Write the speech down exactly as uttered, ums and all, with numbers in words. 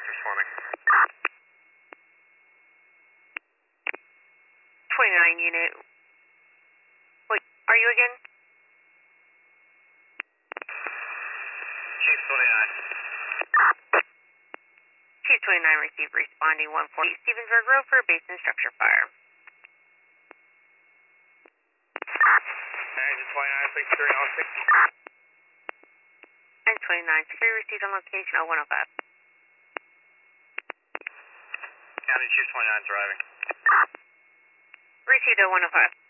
they're swarming. twenty-nine unit. Wait, are you again? Chief twenty-nine. Chief twenty-nine received responding one forty-eight Stevensburg Road for base and structure fire. Engine twenty-nine, six three oh six. And twenty-nine, security received on location oh one oh five. County Chief twenty-nine is arriving. Received oh one oh five.